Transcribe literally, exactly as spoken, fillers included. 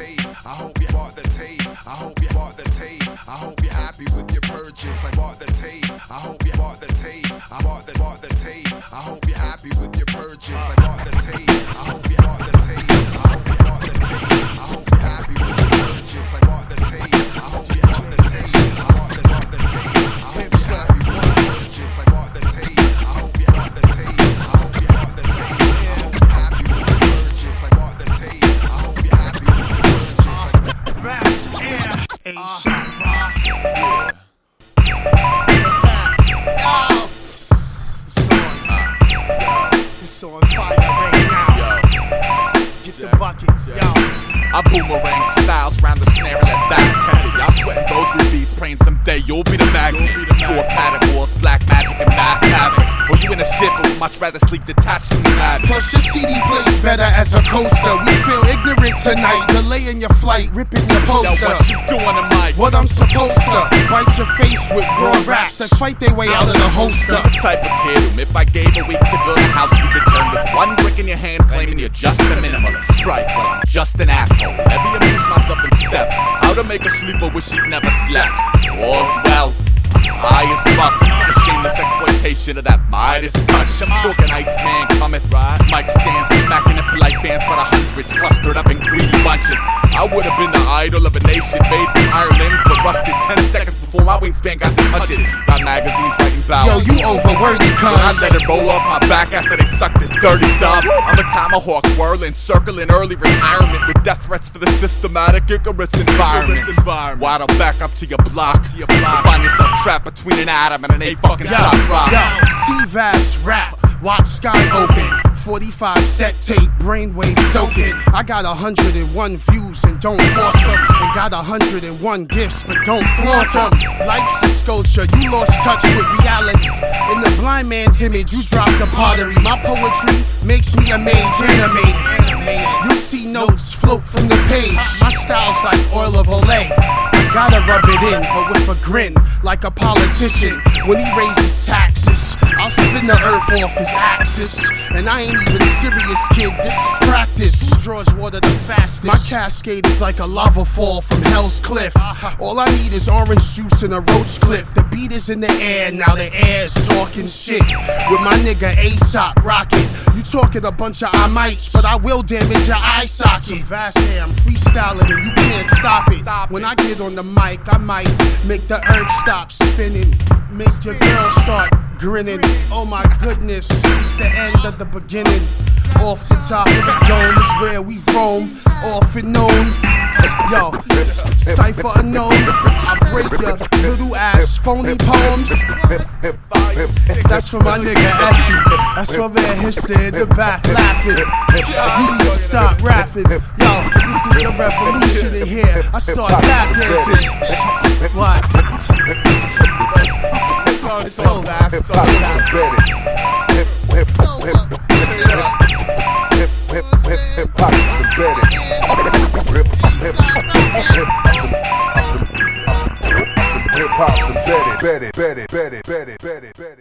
tape. I hope you bought the tape. I hope you bought the tape. I hope you're happy with your purchase. I bought the tape. I hope you bought the tape. I bought the bought the tape. I hope you're happy with your purchase. I bought the tape. I hope you bought the tape. I hope you bought the tape. I hope you're happy with your purchase. I bought the tape. I hope you bought the tape. I bought the bought the tape. I hope you're happy with your purchase. I bought the tape. I hope you bought the tape. I hope you bought the tape. I hope you're happy with your purchase. I bought the tape. I hope you're happy with your purchase. Fast air, A$AP Rock. It's on fire right now. Get the bucket, yo. I boomerang styles round the snare and let bass catch it. Y'all sweating those rubies, praying someday you'll be the magnet. Four padded walls, black magic and mass havoc. Or you in a ship, but would much rather sleep detached from the mat. Plus your C D plays better as a coaster. We feel ignorant tonight, delaying your flight, ripping your poster. Yo, what you doing in mic? What I'm supposed to bite your face with raw raps that fight their way out of the holster. The type of kid whom if I gave a week to build a house, you return with one brick in your hand, claiming you're just a minimalist. Right, but I'm just an asshole. Let me amuse myself and step. How to make a sleeper wish he'd never slept. All's well. High as fuck, the shameless exploitation of that Midas touch. I'm talking Iceman cometh, right? Mic stands smacking the polite bands by the hundreds, clustered up in greedy bunches. I would have been the idol of a nation made from iron limbs, but rusted ten seconds before my wingspan got to touch it. Got magazines writing about. Yo, you overworthy, cuz I let it roll off my back after they sucked this dirty dub. I'm a tomahawk whirling, circling early retirement with death threats for the systematic Icarus environment. Wide up back up to your block, to your block. Find yourself trapped between an atom and an A fucking top rock. Yo, C-Vast rap, watch sky open. forty-five set tape, brainwave soaking. I got a hundred and one views and don't force them. And got a hundred and one gifts but don't flaunt them. Life's a sculpture, you lost touch with reality. In the blind man's image, you dropped the pottery. My poetry makes me a mage animated. You see notes float from the page. My style's like oil of Olay. I gotta rub it in, but with a grin, like a politician. When he raises taxes, I'll spin the earth off his axis. And I ain't even serious, kid, this is practice. Who draws water the fastest? My cascade is like a lava fall from Hell's Cliff. All I need is orange juice and a roach clip. The beat is in the air, now the air's talking shit. With my nigga A$AP Rocket. You talking a bunch of I mights, but I will damage your eye socket. Vast hair, I'm freestyling and you can't stop it. When I get on the mic, I might make the earth stop spinning. Make your girl start grinning. Oh my goodness, it's the end of the beginning. Off the top of the dome is where we roam. Off and known. Yo, cypher unknown. I break your little ass phony poems. That's for my nigga Essie. That's my man Hipster in the back laughing. You need to stop rapping. Yo, this is a revolution in here. I start tap dancing. What? It's so bad. It's so bad. Hip hop some Betty, Betty, Betty, Betty, Betty, Betty, Betty.